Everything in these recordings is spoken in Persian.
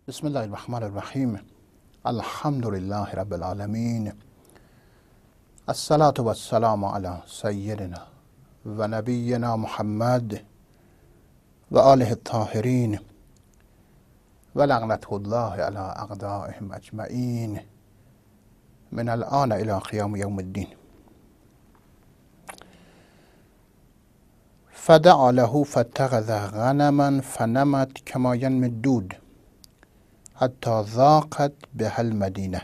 بسم الله الرحمن الرحیم. الحمد لله رب العالمین. الصلاة و السلام علی سیدنا و نبینا محمد و آله الطاهرین و لعنة الله علی اعدائهم اجمعین من الآن الی قیام یوم الدین. فدعا له فاتخذ غنما فنمت کما ینمی الدود حتی ضاقت بها المدینه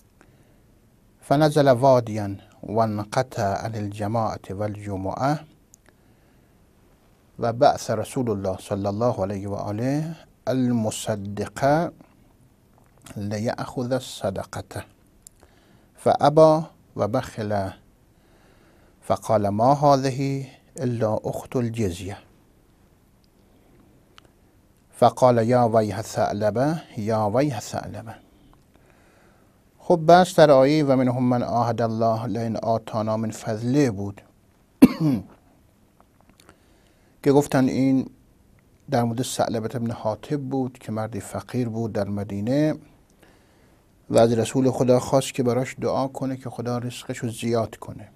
فنزل وادیا وانقطع عن الجماعة والجمعة و بعث رسول الله صلی الله علیه و آله المصدق لیأخذ الصدقة فأبى و بخل فقال ما هذه الا اخت الجزیه فقال یا ویح ثعلبه یا ویح ثعلبه. خب بس در آیه و منهم من عاهد الله لئن آتانا من فضله بود که گفتن این در مورد ثعلبه بن حاطب بود که مردی فقیر بود در مدینه و از رسول خدا خواست که براش دعا کنه که خدا رزقش رو زیاد کنه.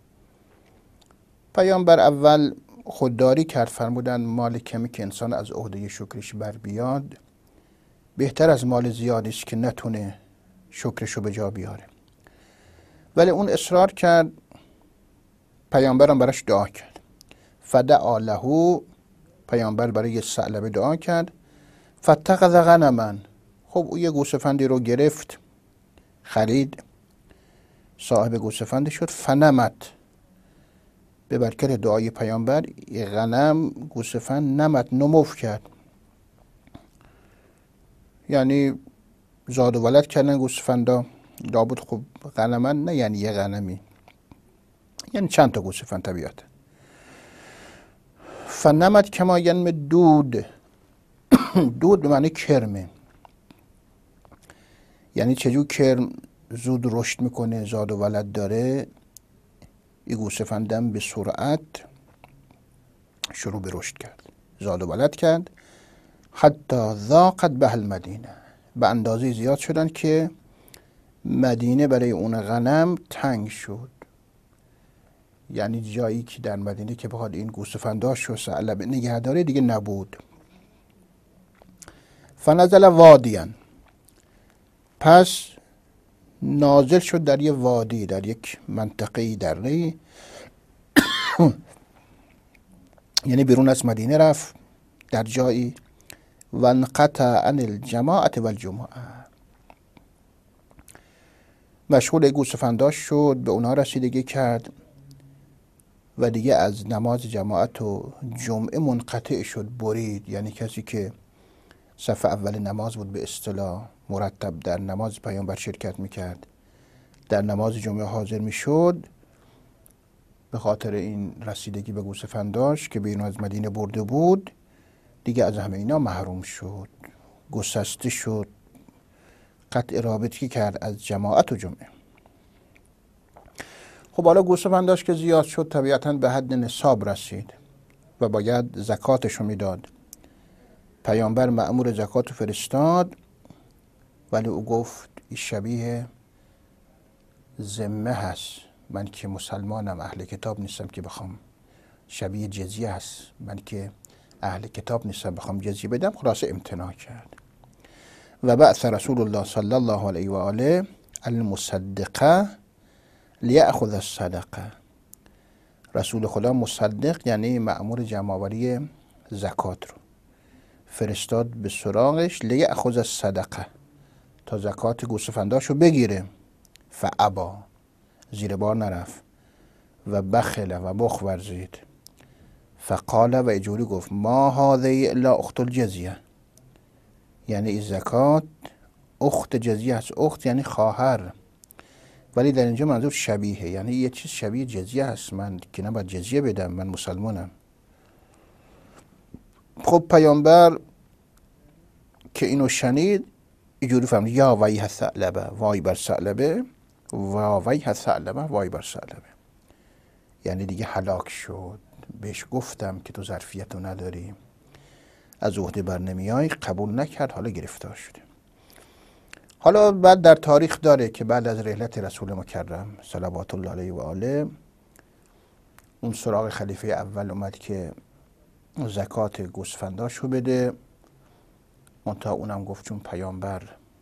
پیامبر اول خودداری کرد، فرمودن مال کمی که انسان از عهده شکرش بر بیاد بهتر از مال زیادی است که نتونه شکرشو به جا بیاره. ولی اون اصرار کرد، پیامبرم براش دعا کرد. فدعا له، پیامبر برای ثعلبه دعا کرد. فاتخذ غنما، خب او یه گوسفندی رو گرفت، خرید، صاحب گوسفندی شد. فنمت، به برکت دعای پیامبر غنم، گوسفند، نمت، نموف کرد، یعنی زاد و ولد کردن گوسفندا. لابد خب غنمن نه یعنی یه غنمی، یعنی چند تا گوسفند طبیعت. فنمت کما ینمی دود، دود به معنی کرمه، یعنی چجور کرم زود رشد میکنه، زاد و ولد داره، این گوسفندم به سرعت شروع به رشد کرد، زاد و ولد کرد. حتی ضاقت به المدینه، به اندازه زیاد شدن که مدینه برای اون غنم تنگ شد، یعنی جایی که در مدینه که بخواد این گوسفنداش رو ثعلبه نگه داره دیگه نبود. فنزل وادیا، پس نازل شد در یک وادی، در یک منطقه دره یعنی بیرون از مدینه رفت در جایی. وانقطع عن الجماعة والجمعة، مشغول گوسفنداش شد، به اونها رسیدگی کرد و دیگه از نماز جماعت و جمعه منقطع شد، برید. یعنی کسی که صف اول نماز بود به اصطلاح مرتب در نماز پیامبر شرکت میکرد، در نماز جمعه حاضر میشد، به خاطر این رسیدگی به گوسفنداش که بیرون از مدینه برده بود دیگه از همه اینا محروم شد، گسسته شد، قطع رابطگی کرد از جماعت و جمعه. خب حالا گوسفنداش که زیاد شد طبیعتاً به حد نصاب رسید و باید زکاتشو میداد. پیامبر مأمور زکاتو فرستاد، ولی او گفت این شبیه ذمه هست، من که مسلمانم، اهل کتاب نیستم که بخوام، شبیه جزیه هست، من که اهل کتاب نیستم بخوام جزیه بدم. خلاصه امتناع کرد. و بعث رسول الله صلی الله علیه و آله المصدق لیأخذ الصدقه، رسول خدا مصدق یعنی مأمور جمع‌آوری زکات رو فرستاد به سراغش، لیأخذ الصدقه، تا زکات گوسفنداشو بگیره. فابا، زیر بار نرفت. و بخل، و بخ ورزید. فقال، و اینجوری گفت ما هذه الا اخت الجزیه، یعنی این زکات اخت جزیه هست. اخت یعنی خواهر، ولی در اینجا منظور شبیه، یعنی یه چیز شبیه جزیه هست، من که نباید جزیه بدم، من مسلمانم. خب پیامبر که اینو شنید اینجوری فهمید یا ویح ثعلبه، وای بر ثعلبه، و ویح ثعلبه، وای بر ثعلبه، یعنی دیگه هلاک شد. بهش گفتم که تو ظرفیتو نداری، از عهده بر نمیای، قبول نکرد، حالا گرفتار شده. حالا بعد در تاریخ داره که بعد از رحلت رسول مکرم صلوات الله علیه و آله اون سراغ خلیفه اول اومد که زکات گوسفنداشو بده، منتها اونم گفت چون پیامبر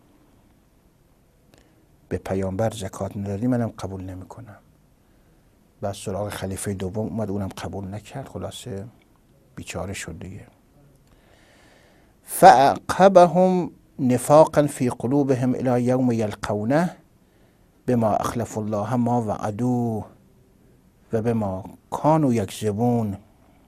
به پیامبر زکات ندادی منم قبول نمی کنم. بعد سراغ خلیفه دوم اومد، اونم قبول نکرد، خلاصه بیچاره شد دیگه. فعقبهم نفاقا في قلوبهم الى يوم يلقونه بما اخلف الله ما وعدوه و بما كانوا يكذبون.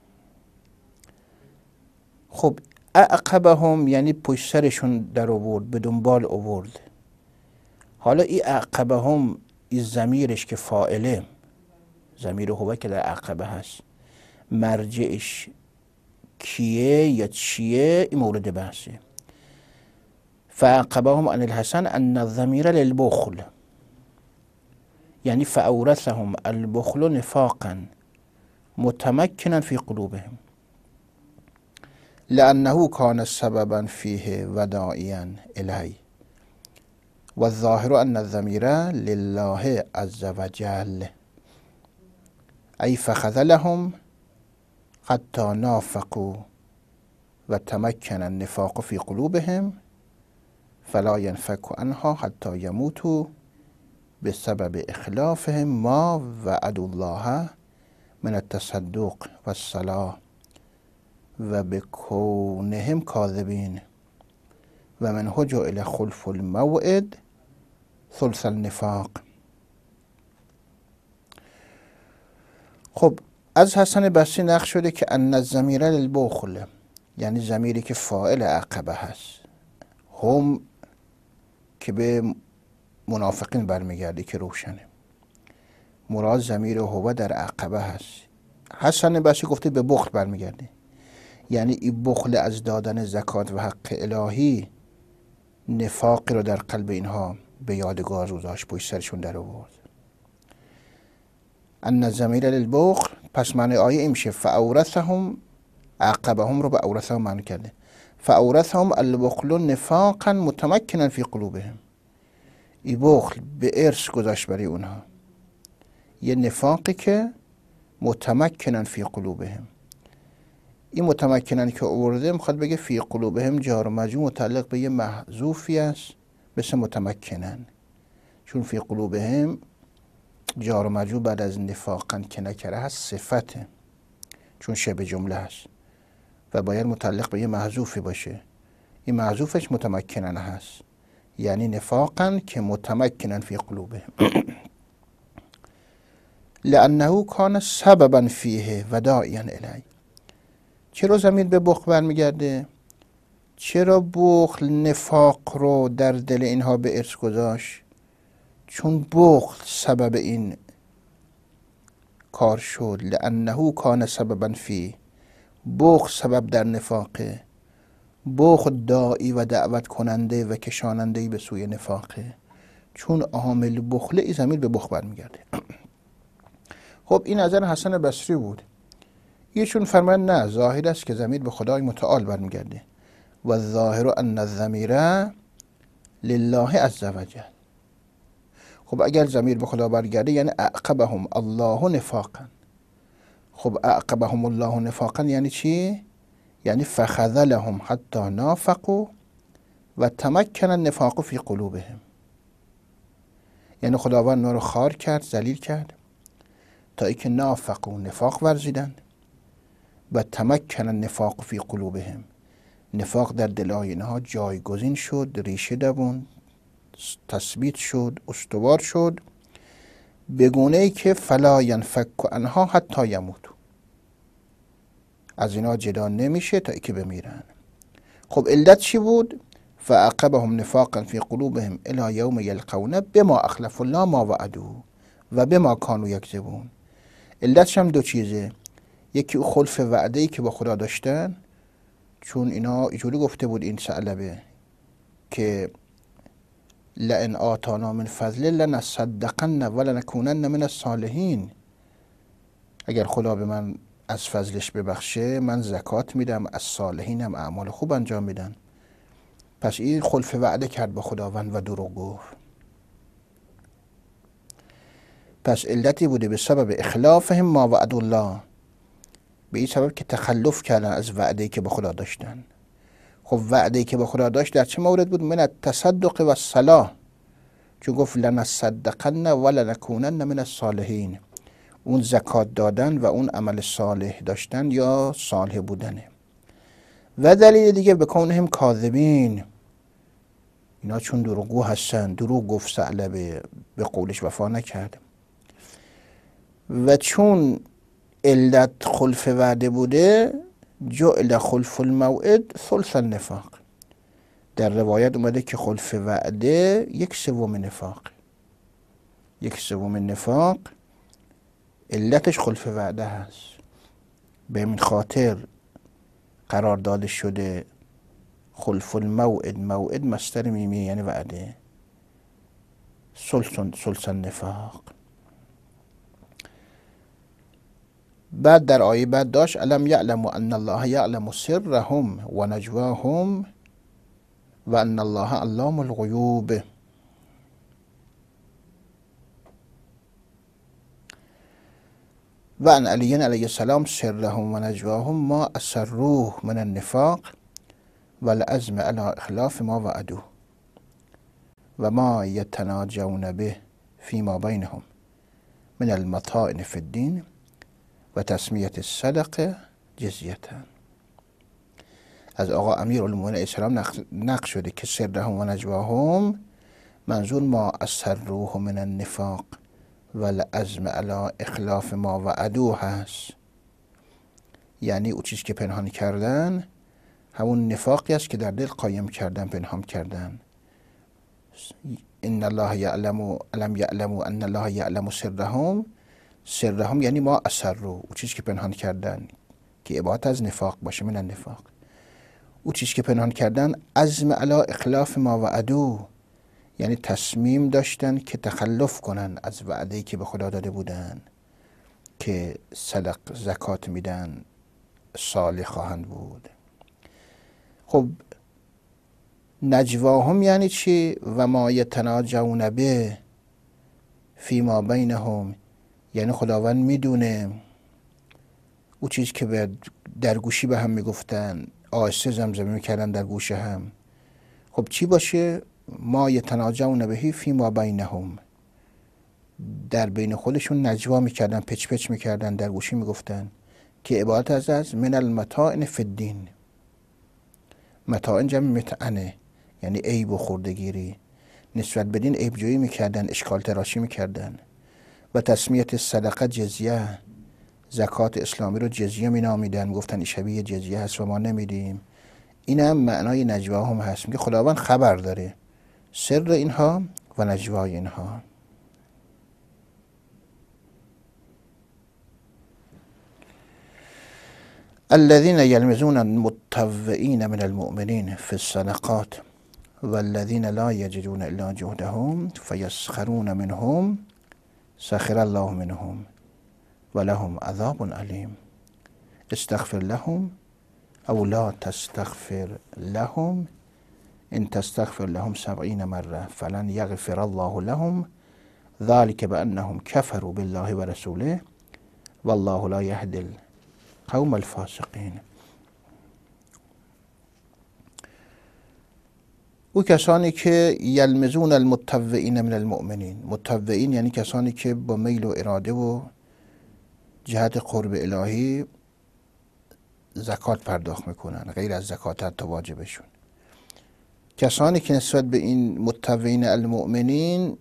خب اعقبهم یعنی پشت سرشون در آورد، به دنبال آورد. حالا این اعقبهم این ضمیرش که فاعله، ضمیر هو که در عقبه هست، مرجعش کیه یا چیه این مورد بحثه. فعقبهم عن الحسن ان الضمیر للبخل، یعنی فاورثهم البخل نفاقا متمكنا في قلوبهم لأنه كان سببا فيه وداعيا إليه والظاهر أن الضمير لله عز وجل أي فخذلهم حتى نافقوا وتمكن النفاق في قلوبهم فلا ينفك عنها حتى يموتوا بسبب إخلافهم ما وعدوا الله من التصدق والصلاة و بكونهم كاذبين و منه جعل خلف الموعد ثلث النفاق. خب از حسن بصری نقل شده که ان الضمیر للبخل، یعنی ضمیری که فاعل عقبه هست، هم که به منافقین برمیگرده که روشنه، مراد ضمیر هو در عقبه هست. حسن بصری گفته به بخل برمیگرده، یعنی این بخل از دادن زکات و حق الهی نفاقی رو در قلب اینها به یادگار گذاشت، پشت سرشون در آورد. ان الضمیر للبخل، پس معنی آیه این میشه فاورثهم، عقبهم رو به اورثهم معنی کرده، فاورثهم البخل نفاقا متمکنا فی قلوبهم. این بخل به ارث گذاشت برای اونها یه نفاقی که متمکنا فی قلوبهم. این متمکنن که آورده میخواد بگه فی قلوبهم جار و مجرور متعلق به یه محذوفی است مثل متمکنن، چون فی قلوبهم جار و مجرور بعد از نفاقا که نکره هست صفته، چون شبه جمله هست و باید متعلق به یه محذوفی باشه. این محذوفش متمکنن هست، یعنی نفاقا که متمکنن فی قلوبهم لانه کان سببا فیه و داعیا الیه. چرا ضمیر به بخل برمیگرده؟ چرا بخل نفاق رو در دل اینها به ارث گذاشت؟ چون بخل سبب این کار شد. لانه کان سببا فی، بخل سبب در نفاقه، بخل داعی و دعوت کننده و کشاننده به سوی نفاقه، چون عامل بخل این ضمیر به بخل برمیگرده. خب این نظر حسن بصری بود. ایشون فرمان نه، ظاهر است که ضمیر به خدای متعال برمیگرده و الظاهر ان الضمیر لله عز وجل. خب اگر ضمیر به خدا برگرده یعنی اعقبهم الله نفاقا. خب اعقبهم الله نفاقا یعنی چی؟ یعنی فخذلهم حتی نافقوا و تمکن النفاق فی قلوبهم، یعنی خداوند اونا رو خوار کرد، ذلیل کرد تا اینکه نافقوا، نفاق ورزیدن، و تمکن النفاق فی قلوبهم، نفاق در دلهای اینها جایگزین شد، ریشه دووند، تثبیت شد، استوار شد، به گونه ای که فلا ینفک عنها حتی یموتوا، از اینا جدا نمیشه تا اینکه بمیرن. خب علت چی بود؟ فعقبهم نفاقا فی قلوبهم الی یوم یلقونه بما اخلف الله ما وعدوه و بما کانوا یکذبون. علتش هم دو چیزه، یکی خلف وعده‌ای که با خدا داشتن، چون اینا اینجوری گفته بود این ثعلبه که لئن آتانا من فضل لنصدقن ولنکونن من الصالحین، اگر خدا به من از فضلش ببخشه من زکات میدم، از صالحینم اعمال خوب انجام میدن. پس این خلف وعده کرد با خداوند و دروغ گفت. پس علتی بوده به سبب اخلافهم ما وعد الله، به این سبب که تخلف کردن از وعده‌ای که با خدا داشتن. خب وعده‌ای که با خدا داشت در چه مورد بود؟ من التصدق و الصلاح، چون گفت لنصدقن و لنکونن من الصالحین، اون زکات دادن و اون عمل صالح داشتن یا صالح بودنه. و دلیل دیگه بکونهم کاذبین، اینا چون دروغگو هستن، دروغ گفت ثعلبه، به قولش وفا نکرد. و چون علت خلف وعده بوده، جعل خلف الموعد ثلث النفاق. در روایت اومده که خلف وعده 1/3 نفاق. 1/3 نفاق علتش خلف وعده هست. به این خاطر قرار داده شده خلف الموعد، موعد مصدر میمی یعنی وعده، ثلث النفاق. بعد در آیه بعد داشت الم یعلموا ان الله یعلم سرهم و نجواهم و ان الله علام الغیوب. و ان علی علیه السلام سرهم و نجواهم ما اسروه من النفاق و العزم علی اخلاف ما وعدوه و ما یتناجون به فیما بینهم من المطائن فی الدین و تسمیت الصدقه جزیتا. از آقا امیرالمومنین علیه السلام نقل شده که سرهم و نجواهم منظور ما اسروه من النفاق و العزم علی اخلاف ما وعدوه هست. یعنی او چیز که پنهان کردن همون نفاقی است که در دل قایم کردن، پنهان کردن. ان الله یعلم الم یعلموا ان الله یعلم سرهم یعنی ما اسروا، او چیز که پنهان کردن که عبارت از نفاق باشه، من النفاق. او چیز که پنهان کردن عزم علی اخلاف ما وعدو، یعنی تصمیم داشتن که تخلف کنن از وعده‌ای که به خدا داده بودن که زکات میدن، صالح خواهند بود. خب نجواهم یعنی چی؟ و ما یتناجون به فیما بینهم، یعنی خداوند میدونه او چیز که در گوشی به هم میگفتن، آهسته زمزمه میکردن در گوش هم. خب چی باشه؟ ما یتناجون بهی فیما بینهم، در بین خودشون نجوا میکردن، پچ پچ میکردن، در گوشی میگفتن که عبارت از من المطائن فی الدین. مطائن جمع مطعنه یعنی عیب و خردگیری، نسبت به دین عیب جویی میکردن، اشکال تراشی میکردن. و تسمیت صدقه جزیه، زکات اسلامی رو جزیه مینامیدن، گفتن این شبیه جزیه هست و ما نمیدیم. این هم معنای نجواهم هست، میگه خداوند خبر داره سر اینها و نجوای اینها. الذين يلمزون المتطوعين من المؤمنين في الصدقات والذين لا يجدون الا جهدهم فيسخرون منهم سخر الله منهم ولهم عذاب علیم استغفر لهم او لا تستغفر لهم ان تستغفر لهم 70 مرة فلن يغفر الله لهم ذلك بأنهم كفروا بالله ورسوله والله لا يهدي القوم الفاسقين. او کسانی که یلمزون المتطوعین من المؤمنین، متطوعین یعنی کسانی که با میل و اراده و جهت قرب الهی زکات پرداخت میکنن، غیر از زکات حتی واجبشون. کسانی که نسبت به این متطوعین المؤمنین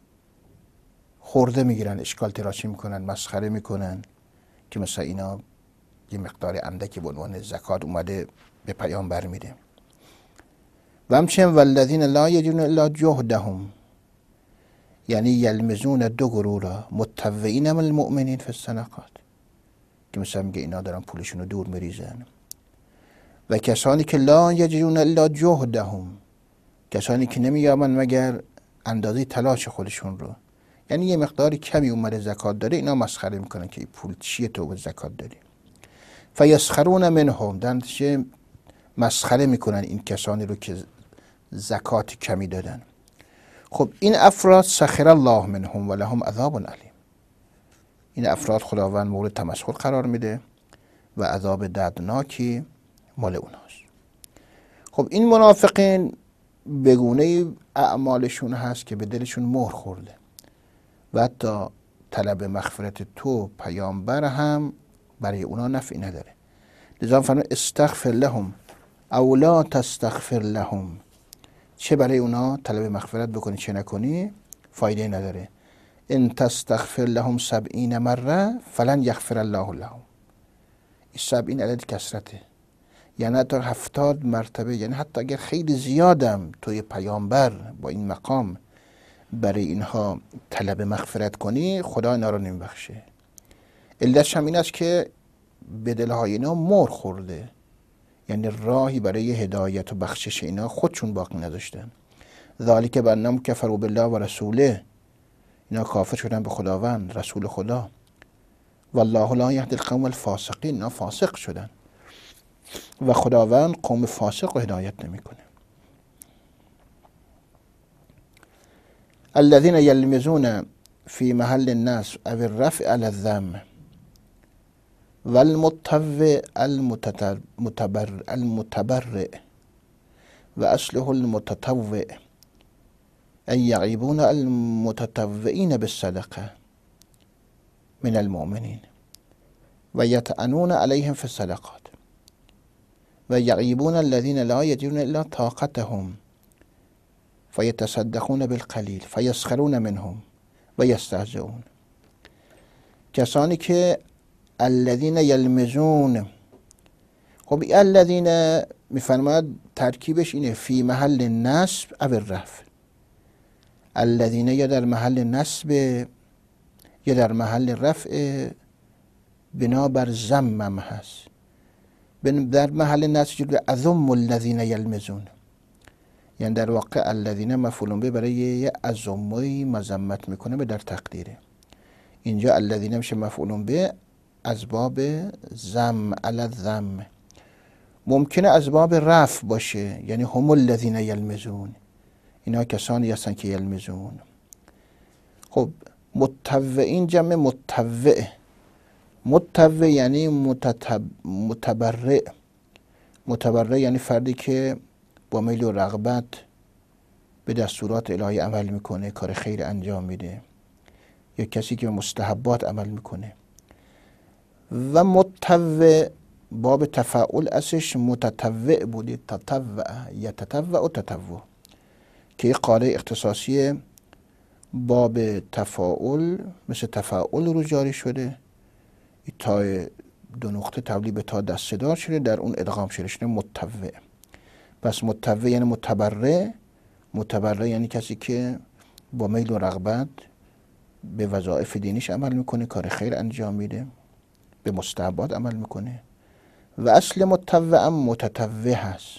خورده میگیرن، اشکال تراشی میکنن، مسخره میکنن که مثلا اینا یه مقدار اندکی به عنوان زکات اومده به پیامبر میده. و همچنین والذین لا یجدون الا جهدهم، یعنی یلمزون دو گروه را، متطوعین من المؤمنین فی الصدقات که مثلا میگه اینا دارن پولشون رو دور میریزن، و کسانی که لا یجدون الا جهدهم، کسانی که نمییابن مگر اندازه تلاش خودشون رو، یعنی یه مقداری کمی اومده زکات داره، اینا مسخره میکنن که این پول چیه تو به زکات داری. فیسخرون منهم، در نتیجه مسخره میکنن این کسانی رو که زکات کمی دادن. خب این افراد سخر الله منهم و لهم عذاب علیم. این افراد خداوند مورد تمسخر قرار میده و عذاب دردناکی مال اوناست. خب این منافقین بگونه اعمالشون هست که به دلشون مهر خورده و حتی طلب مغفرت تو پیامبر هم برای اونا نفعی نداره. لذا فرمود استغفر لهم او لا تستغفر لهم، چه برای اونا طلب مغفرت بکنی چه نکنی فایده نداره. ان تستغفر لهم 70 مره فلن یغفر الله لهم. این 70 عدد کثرته، یعنی حتی 70 مرتبه، یعنی حتی اگر خیلی زیادم توی پیامبر با این مقام برای اینها طلب مغفرت کنی خدا اینا رو نمیبخشه. علتش هم این است که به دلهای اینا مهر خورده، یعنی راهی برای هدایت و بخشش اینا خودشون باقی نداشتن. ذالک بانهم کفروا بالله و رسوله، اینا کافر شدن به خداوند رسول خدا. والله لا یهدی القوم الفاسقین، اینا فاسق شدن و خداوند قوم فاسق رو هدایت نمیکنه. الذين يلمزون في محل الناس او الرفع على الذم والمتطوع المتبرئ و اصله المتطوع ان يعيبون المتطوعين بالصدقه من المؤمنين و يطعنون عليهم في الصدقات و يعيبون الذين لا يجدون الا طاقتهم فیتصدقون بالقلیل فیسخرون منهم و یستهزئون. کسانی که الذین یلمزون، خب الذین میفرماد ترکیبش اینه فی محل نصب او الرفع. الذین یا در محل نصب یا در محل رفع بنا بر ضمم هست. در محل نصب اذم الذین یلمزون، یعنی در واقع الذین مفعول به برای یه اذمه مذمت میکنه به در تقدیره. اینجا الذین میشه مفعول به از باب ذم علی الذم. ممکنه از باب رفع باشه، یعنی هم الذین یلمزون، اینا کسانی هستن که یلمزون. خب متطوعین جمع متطوع. متطوع یعنی متبرع. متبرع یعنی فردی که با میل و رغبت به دستورات الهی عمل میکنه، کار خیر انجام میده، یا کسی که به مستحبات عمل میکنه. و متطوع باب تفاعل اسش متطوع بوده، تطوع یتطوع و تطوع، که یک قاعده اختصاصی باب تفاعل مثل تفاعل رو جاری شده، تا دو نقطه تبدیل به تا دسته‌دار شده، در اون ادغام شده متطوع. پس متطوع یعنی متبرع. متبرع یعنی کسی که با میل و رغبت به وظایف دینیش عمل میکنه، کار خیر انجام میده، به مستحبات عمل میکنه. و اصل متطوع متطوع هست.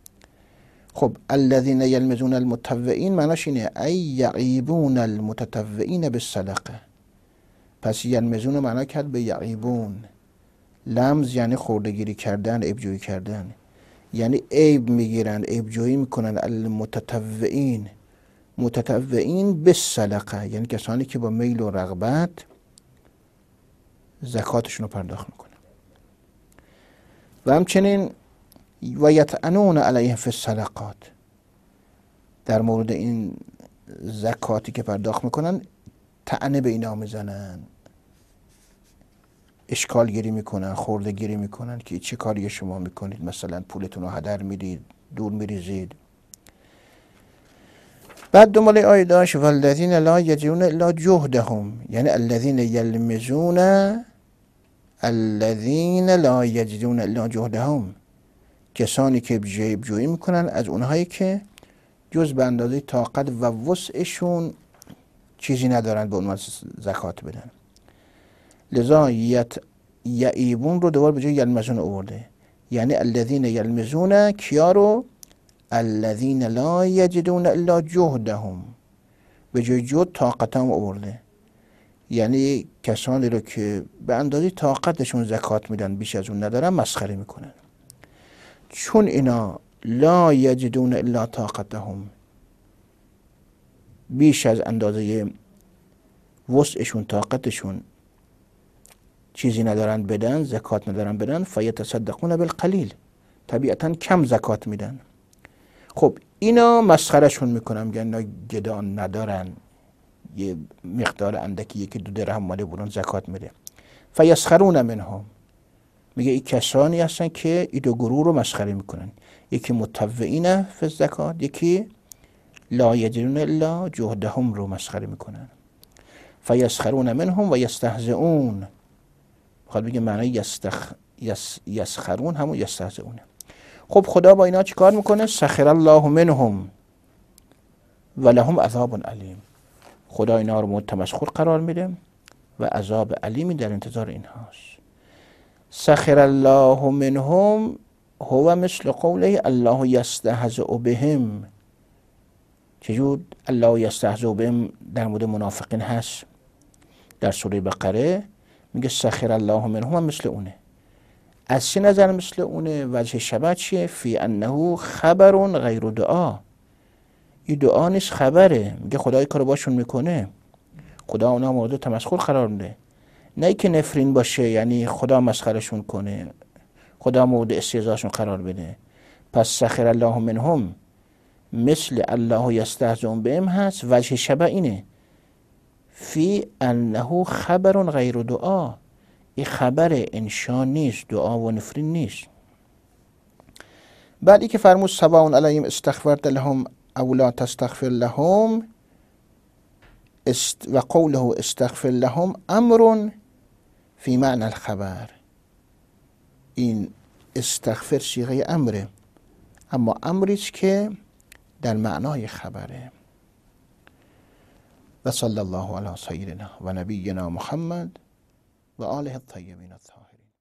خب الذین یلمزون المتطوعین معناش اینه ای یعیبون المتطوعین بالصدقه. پس یلمزون معنا کرد به یعیبون. لمز یعنی خورده‌گیری کردن، عیب‌جویی کردن، یعنی عیب میگیرن، عیب‌جویی میکنن. المتطوعین، متطوعین بالصدقه یعنی کسانی که با میل و رغبت زکاتشون رو پرداخت میکنن. و همچنین و یطعنون علیهم فی الصدقات، در مورد این زکاتی که پرداخت میکنن طعنه به اینا میزنن، اشکال گیری میکنن، خورده گیری میکنن که چه کاری شما میکنید، مثلا پولتون رو هدر میدید، دور میریزید. بعد دنبال آیه داشت والذین لا یجدون الا جهدهم، یعنی الذین یلمزون الذین لا یجدون الا جهدهم، کسانی که جیب جویی میکنن از اونهایی که جز به اندازه طاقت و وسعشون چیزی ندارن به عنوان زکات بدن. لذا یعیبون رو دوباره به جای یلمزون آورده، یعنی الذین یلمزون کیا رو؟ الذین لا یجدون الا جهدهم، به جای جهد طاقت هم آورده، یعنی کسانی رو که به اندازه طاقتشون زکات میدن بیش از اون ندارن مسخره میکنن. چون اینا لا یجدون الا طاقتهم، بیش از اندازه وسعشون، طاقتشون چیزی ندارن بدن، زکات ندارن بدن، فیتصدقون بالقلیل، طبیعتا کم زکات میدن. خب اینا مسخرشون میکنن، میگن اینا گدان ندارن، یه مقدار اندکی 1-2 درهم ماله برون زکات میده. فیسخرون منهم، میگه این کسانی هستن که این دو گروه رو مسخره میکنن، یکی متطوعین فی الزکات، یکی لا یجدون الا جهدهم رو مسخره میکنن. فیسخرون منهم و یستهزئون، خواهد بگه معنی یسخرون همون یستهزئونه. خب خدا با اینا چی کار میکنه؟ سخر الله منهم و لهم عذاب علیم، خدا اینا رو مورد تمسخر قرار میده و عذاب علیمی در انتظار اینهاست. سخر الله منهم هو مثل قوله الله یستهزئ بهم. چجور الله یستهزئ بهم در مورد منافقین هست در سوره بقره؟ میگه سخر الله منهم هم مثل اونه. از چه نظر مثل اونه؟ وجه شبه چیه؟ فی انه خبر غیر دعا، این دعا نیست، خبره. میگه خدای کارو باشون میکنه، خدا اونا مورد تمسخر قرار میده، نه ای که نفرین باشه یعنی خدا مسخرشون کنه، خدا مورد استهزاشون قرار بده. پس سخر الله منهم مثل الله یستهزئ بهم هست، وجه شبه اینه فی انه خبر غیر دعا، این خبر انشا نیست، دعا و نفرین نیست. بعدی که فرمود سواء علیهم استغفرت لهم او لا تستغفر لهم و قوله استغفر لهم امر فی معنی الخبر، این استغفر صیغه امره، اما امریست که در معنای خبره. و صلی الله علی سیدنا و نبینا محمد و آله الطیبین الطاهرین.